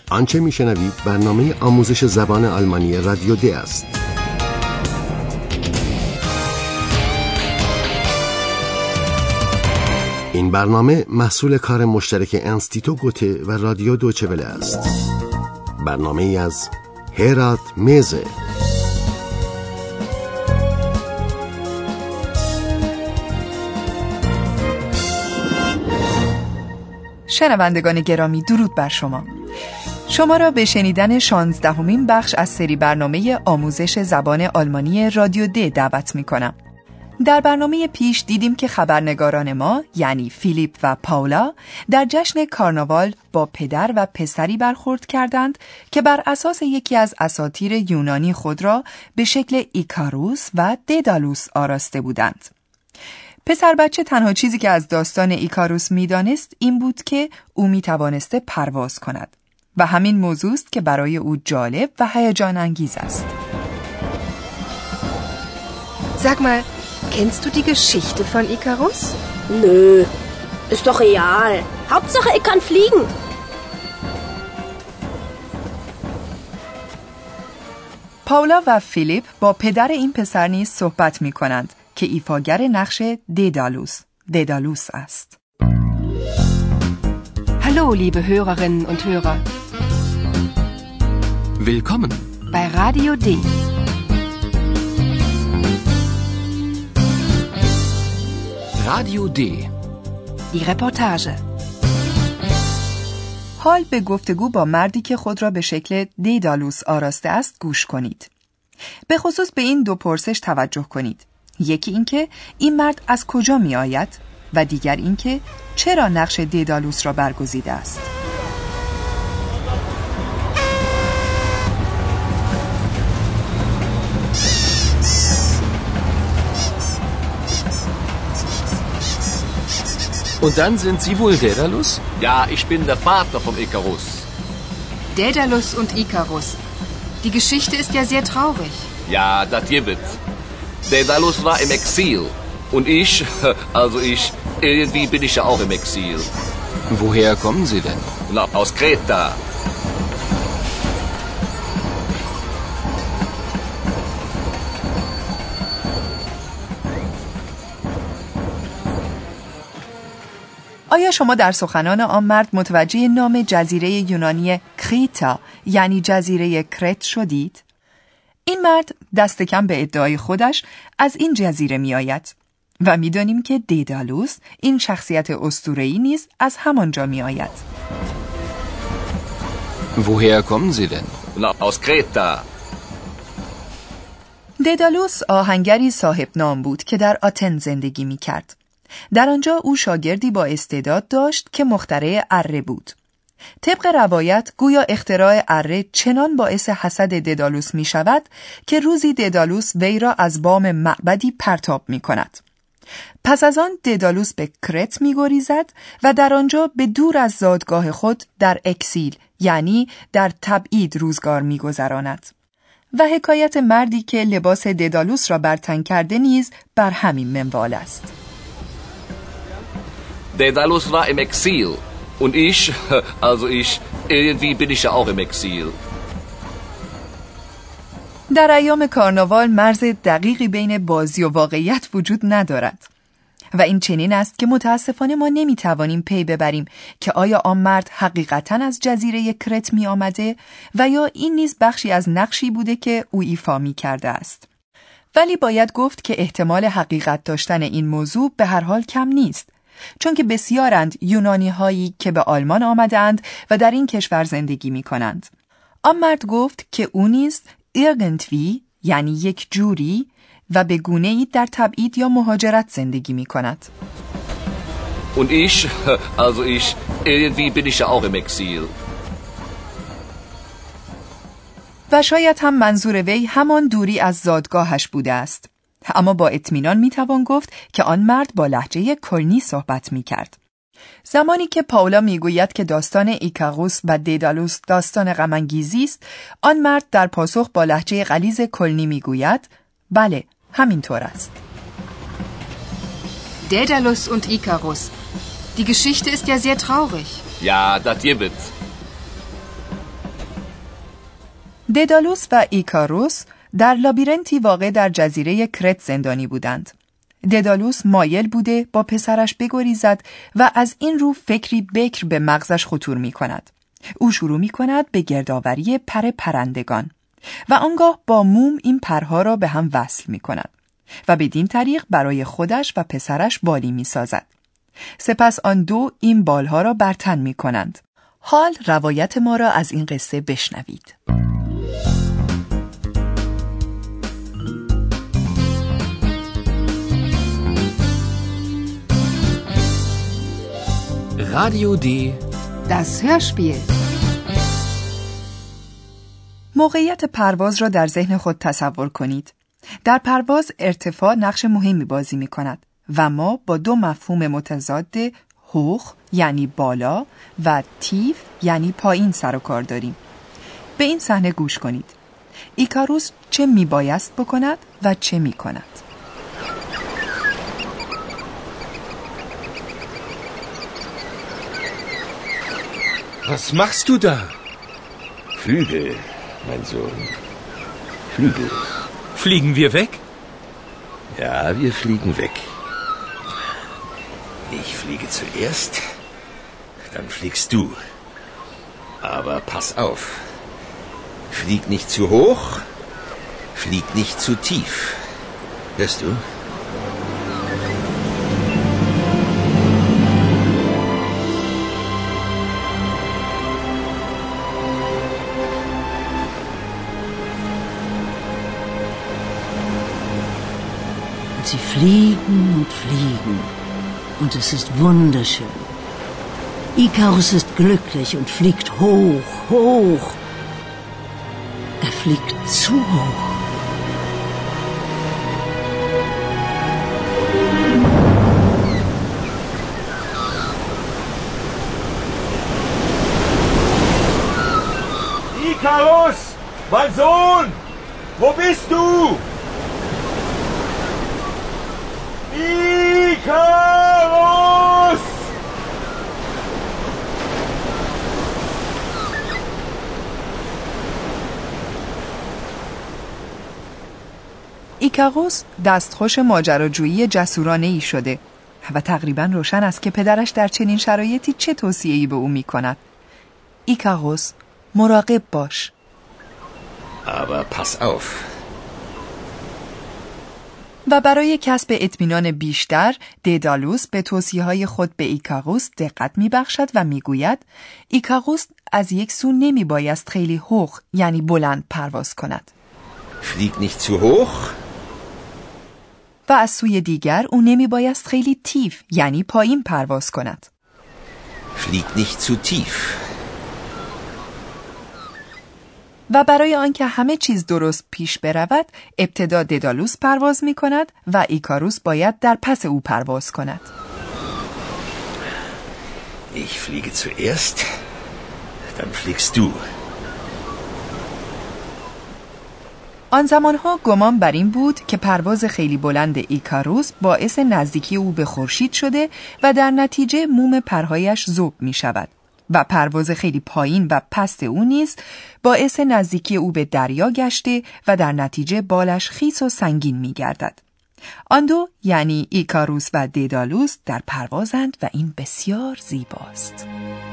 آنچه میشنوید برنامه آموزش زبان آلمانی رادیو د است. این برنامه محصول کار مشترک انستیتو گوته و رادیو دویچه وله است. برنامه ای از هرات میزه. شنوندگان گرامی، درود بر شما. شما را به شنیدن 16مین بخش از سری برنامه آموزش زبان آلمانی رادیو د دعوت می کنم. در برنامه پیش دیدیم که خبرنگاران ما یعنی فیلیپ و پاولا در جشن کارناوال با پدر و پسری برخورد کردند که بر اساس یکی از اساطیر یونانی خود را به شکل ایکاروس و دیدالوس آراسته بودند. پسر بچه تنها چیزی که از داستان ایکاروس میدانست این بود که او میتوانسته پرواز کند و همین موضوع است که برای او جالب و هیجان انگیز است. Sag mal, kennst du die Geschichte von Ikarus? Nö, ist doch real. Hauptsache, ich kann fliegen. پاولا و فیلیپ با پدر این پسر نیز صحبت می کنند که ایفاگر نقش دیدالوس است. Hallo, liebe Hörerinnen und Hörer. Willkommen bei Radio D. Radio D. Die Reportage. حال به گفتگو با مردی که خود را به شکل دیدالوس آراسته است گوش کنید. به خصوص به این دو پرسش توجه کنید. یکی اینکه این مرد از کجا می آید و دیگر اینکه چرا نقش دیدالوس را برگزیده است. Und dann sind Sie wohl Daedalus? Ja, ich bin der Vater vom Ikarus. Daedalus und Ikarus. Die Geschichte ist ja sehr traurig. Ja, das gibt. Daedalus war im Exil. Und irgendwie bin ich ja auch im Exil. Woher kommen Sie denn? Na, aus Kreta. آیا شما در سخنان آن مرد متوجه نام جزیره یونانی کریتا یعنی جزیره کرت شدید؟ این مرد دست کم به ادعای خودش از این جزیره می آید و می دانیم که دیدالوس این شخصیت اسطوره‌ای نیز از همانجا می آید. Woher kommen Sie denn? Na, aus Kreta. دیدالوس آهنگری صاحب نام بود که در آتن زندگی می کرد. در آنجا او شاگردی با استعداد داشت که مخترع اره بود. طبق روایت گویا اختراع اره چنان باعث حسد دیدالوس می شود که روزی دیدالوس وی را از بام معبدی پرتاب می کند. پس از آن دیدالوس به کرت می گریزد و در آنجا به دور از زادگاه خود در اکسیل یعنی در تبعید روزگار می گذراند. و حکایت مردی که لباس دیدالوس را بر تن کرده نیز بر همین منوال است. Daedalus war im Exil. Und irgendwie bin ich ja auch im Exil. در ایام کارناوال مرز دقیقی بین بازی و واقعیت وجود ندارد. و این چنین است که متاسفانه ما نمیتوانیم پی ببریم که آیا آن مرد حقیقتاً از جزیره کرت می آمده و یا این نیز بخشی از نقشی بوده که او ایفا می کرده است. ولی باید گفت که احتمال حقیقت داشتن این موضوع به هر حال کم نیست. چون که بسیارند یونانی هایی که به آلمان آمدند و در این کشور زندگی می کنند. آن مرد گفت که او نیز irgendwie یعنی یک جوری و به گونه‌ای در تبعید یا مهاجرت زندگی می کند. Und irgendwie bin ich ja auch im Exil. و شاید هم منظور وی همان دوری از زادگاهش بوده است. اما با اطمینان میتوان گفت که آن مرد با لهجه کلنی صحبت میکرد. زمانی که پاولا میگوید که داستان ایکاروس و دیدالوس داستان غم‌انگیزی است، آن مرد در پاسخ با لهجه غلیظ کلنی میگوید بله، همینطور است. Daedalus und Ikarus. Die Geschichte ist ja sehr traurig. Ja, das gibt. ددالوس و ایکاروس در لابیرنتی واقع در جزیره کرت زندانی بودند. ددالوس مایل بوده با پسرش بگریزد و از این رو فکری بکر به مغزش خطور می کند. او شروع می کند به گردآوری پرندگان و آنگاه با موم این پرها را به هم وصل می کند و بدین طریق برای خودش و پسرش بالی می سازد. سپس آن دو این بالها را بر تن می کنند. حال روایت ما را از این قصه بشنوید. Radio D. Das Hörspiel. موقعیت پرواز را در ذهن خود تصور کنید. در پرواز ارتفاع نقش مهمی بازی می کند و ما با دو مفهوم متضاد هوخ یعنی بالا و تیف یعنی پایین سر و کار داریم. به این صحنه گوش کنید. ایکاروس چه می بایست بکند و چه می کند؟ Was machst du da? Flügel, mein Sohn. Flügel. Fliegen wir weg? Ja, wir fliegen weg. Ich fliege zuerst, dann fliegst du. Aber pass auf. Flieg nicht zu hoch, flieg nicht zu tief. Hörst du? Sie fliegen und fliegen und es ist wunderschön. Ikarus ist glücklich und fliegt hoch, hoch. Er fliegt zu hoch. Ikarus, mein Sohn! Wo bist du? Ikarus! ایکاروس دستخوش ماجراجویی جسورانه‌ای شده و تقریباً روشن است که پدرش در چنین شرایطی چه توصیه‌ای به او می‌کند. ایکاروس، مراقب باش. Aber pass auf. و برای کسب اطمینان بیشتر، ددالوس به توصیه‌های خود به ایکاروس دقت می‌بخشد و می‌گوید ایکاروس از یک سو نمی‌بایست خیلی هوخ یعنی بلند پرواز کند. Flieg nicht zu hoch. و از سوی دیگر او نمی‌بایست خیلی تیف یعنی پایین پرواز کند. Flieg nicht zu tief. و برای آنکه همه چیز درست پیش برود، ابتدا ددالوس پرواز می کند و ایکاروس باید در پس او پرواز کند. Ich fliege zuerst, dann fliegst du. آن زمانها گمان بر این بود که پرواز خیلی بلند ایکاروس باعث نزدیکی او به خورشید شده و در نتیجه موم پرهایش ذوب می شود. و پرواز خیلی پایین و پست او نیز باعث نزدیکی او به دریا گشته و در نتیجه بالش خیس و سنگین می گردد. آن دو یعنی ایکاروس و ددالوس در پروازند و این بسیار زیباست.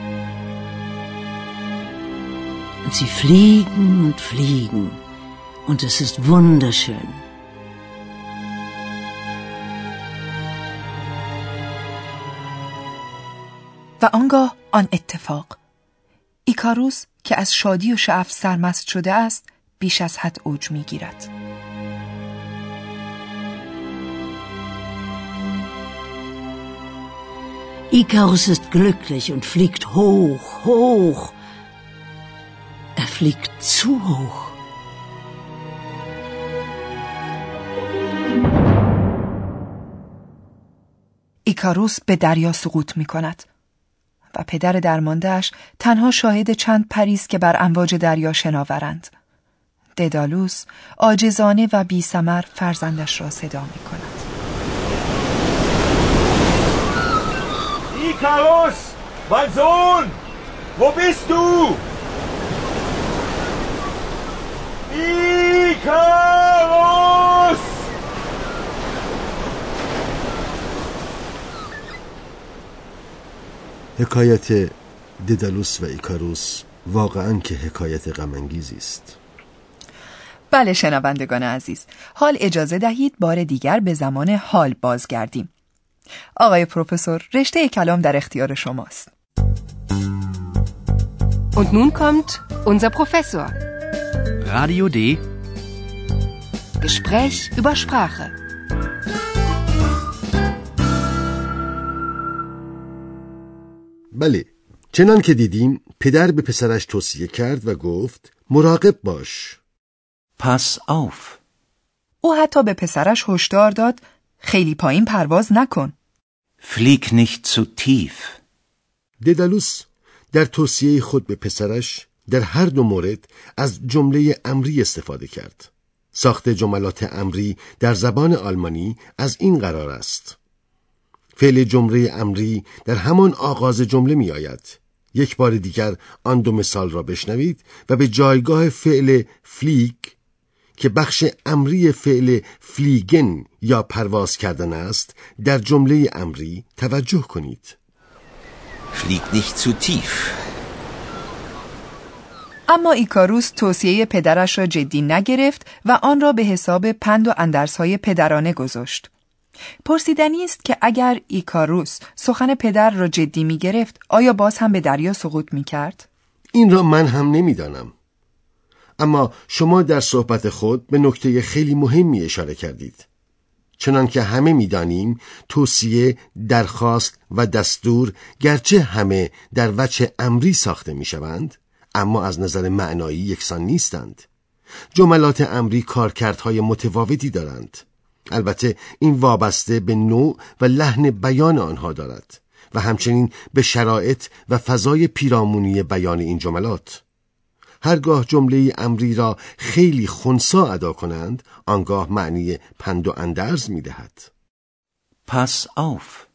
Sie fliegen und fliegen und es ist wunderschön. و آنگاه آن اتفاق. ایکاروس که از شادی و شعف سرمست شده است بیش از حد اوج می گیرد. Ikarus ist glücklich und fliegt hoch, hoch. Er fliegt zu hoch. ایکاروس به دریا سقوط می کند و پدر درمانده‌اش تنها شاهد چند پری است که بر امواج دریا شناورند. ددالوس عاجزانه و بی‌ثمر فرزندش را صدا می کند. Ikarus, mein Sohn! Wo bist du? Ikarus! حکایت ددالوس و ایکاروس واقعاً که حکایت غم‌انگیزی است. بله شنوندگان عزیز، حال اجازه دهید بار دیگر به زمان حال بازگردیم. آقای پروفسور، رشته کلام در اختیار شماست. Und nun kommt unser Professor. Radio D. Gespräch über Sprache. بله، چنان که دیدیم پدر به پسرش توصیه کرد و گفت مراقب باش. Pass auf. او حتی به پسرش هشدار داد خیلی پایین پرواز نکن. Flieg nicht zu tief. ددالوس در توصیه خود به پسرش در هر دو مورد از جمله امری استفاده کرد. ساخت جملات امری در زبان آلمانی از این قرار است: فعل جمله امری در همان آغاز جمله می آید. یک بار دیگر آن دو مثال را بشنوید و به جایگاه فعل فلیگ که بخش امری فعل فلیگن یا پرواز کردن است در جمله امری توجه کنید. Flieg nicht zu tief. اما ایکاروس توصیه پدرش را جدی نگرفت و آن را به حساب پند و اندرس‌های پدرانه گذاشت. پرسیدنی است که اگر ایکاروس سخن پدر را جدی می گرفت، آیا باز هم به دریا سقوط می کرد؟ این را من هم نمیدانم. اما شما در صحبت خود به نکته خیلی مهمی اشاره کردید. چنان که همه می‌دانیم توصیه، درخواست و دستور گرچه همه در وجه امری ساخته می‌شوند، اما از نظر معنایی یکسان نیستند. جملات امری کارکردهای متفاوتی دارند. البته این وابسته به نوع و لحن بیان آنها دارد و همچنین به شرایط و فضای پیرامونی بیان این جملات. هرگاه جمله امری را خیلی خنثی ادا کنند، آنگاه معنی پند و اندرز می‌دهد. Pass auf.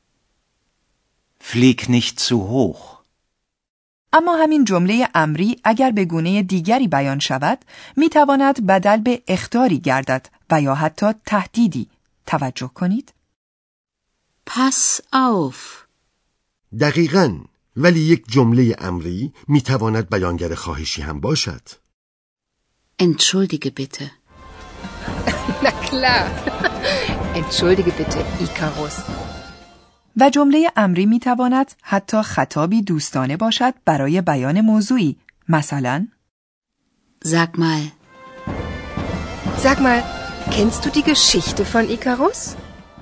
Flieg nicht zu hoch. اما همین جمله امری اگر به گونه دیگری بیان شود، می‌تواند بدل به اخطاری گردد و یا حتی تهدیدی. توجه کنید. Pass auf. دقیقاً، ولی یک جمله امری میتواند بیانگر خواهشی هم باشد. Entschuldige bitte. Na klar. Entschuldige bitte, Ikarus. و جمله امری میتواند حتی خطابی دوستانه باشد برای بیان موضوعی. مثلا Sag mal. Sag mal, kennst du die Geschichte von Ikarus?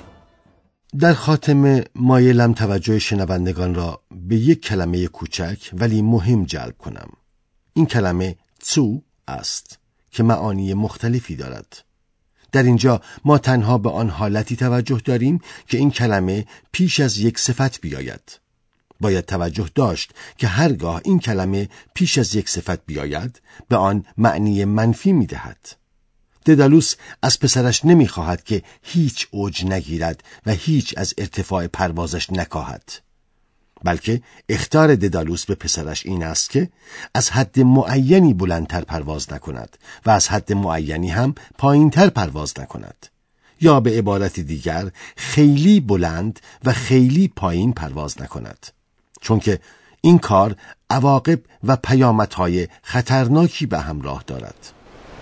در خاتمه مایلم توجه شنوندگان را به یک کلمه کوچک ولی مهم جلب کنم. این کلمه zu است که معانی مختلفی دارد. در اینجا ما تنها به آن حالتی توجه داریم که این کلمه پیش از یک صفت بیاید. باید توجه داشت که هرگاه این کلمه پیش از یک صفت بیاید به آن معنی منفی می‌دهد. ددالوس از پسرش نمی‌خواهد که هیچ اوج نگیرد و هیچ از ارتفاع پروازش نکاهد، بلکه اخطار ددالوس به پسرش این است که از حد معینی بلندتر پرواز نکند و از حد معینی هم پایینتر پرواز نکند، یا به عبارت دیگر خیلی بلند و خیلی پایین پرواز نکند، چون که این کار عواقب و پیامدهای خطرناکی به همراه دارد.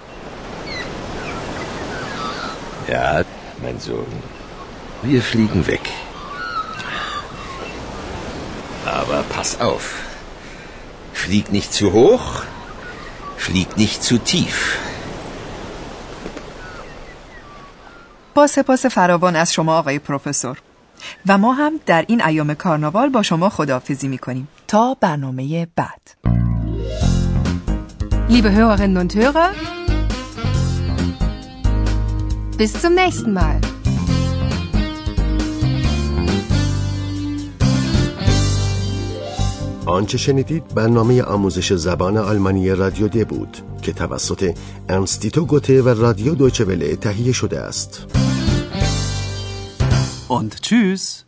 Ja, mein Sohn, wir fliegen weg. Aber pass auf. Flieg nicht zu hoch, flieg nicht zu tief. با سپاس فراوان از شما آقای پروفسور. و ما هم در این ایام کارناوال با شما خداحافظی می‌کنیم تا برنامه بعد. Liebe Hörerinnen und Hörer, bis zum nächsten Mal. آنچه شنیدید برنامه آموزش زبان آلمانی رادیو د بود که توسط انستیتو گوته و رادیو دویچه وله تهیه شده است. Und tschüss.